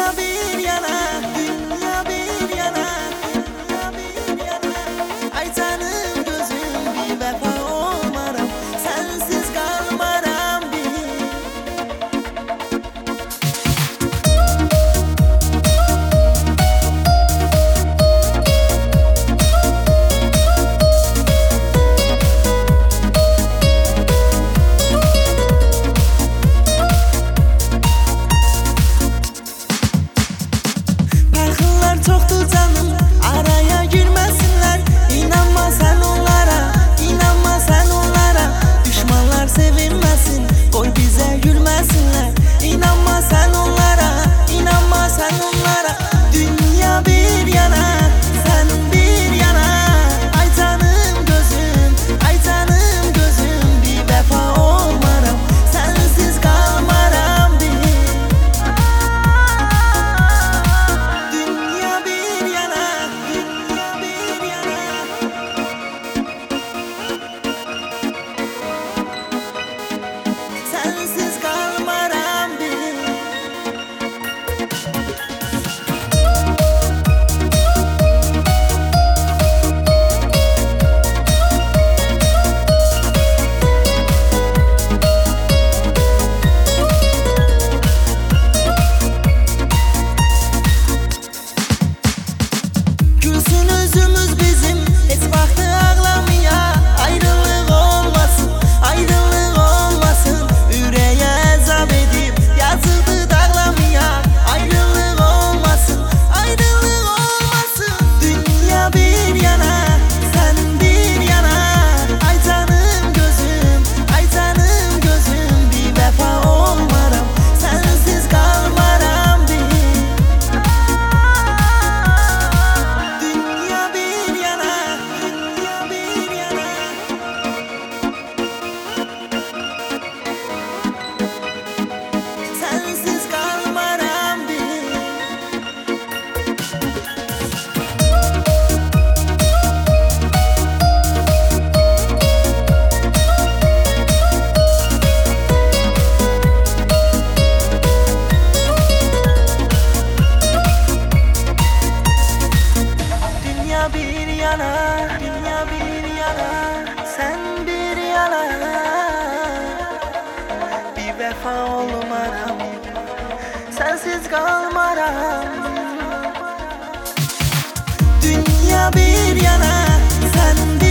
Dünya bir yana, dünya bir yana, dünya bir yana. Ay canım gözüm bir vefa olmaram, sensiz kalmaram bir. Çoktu canım, araya girmesinler. İnanma sen onlara, inanma sen onlara. Düşmanlar sevilmesin, koy bize gülmesinler. İnanma sen onlara, inanma sen onlara. Dünya bir yana, sen bir yana. Ay canım gözüm, ay canım gözüm. Bir vefa olmaram, sensiz kalmaram bir. Sensiz kalmaram bir. Gülsün özümüz bizim, hiç vakti ağlamaya. Ayrılık olmasın, ayrılık olmasın. Yüreğe azap edip yazıldı dağlamaya. Ayrılık olmasın, ayrılık olmasın. Dünya bir yana, sen bir yana. Ay canım gözüm, ay canım gözüm. Bir vefa olmaram, sensiz kalmaram bir. Dünya bir yana, dünya bir yana. Sensiz kalmaram bir. Dünya bir yana, dünya bir yana. Sen bir yana. Bir vefa olmaram, sensiz kalmaram. Dünya bir yana, sen bir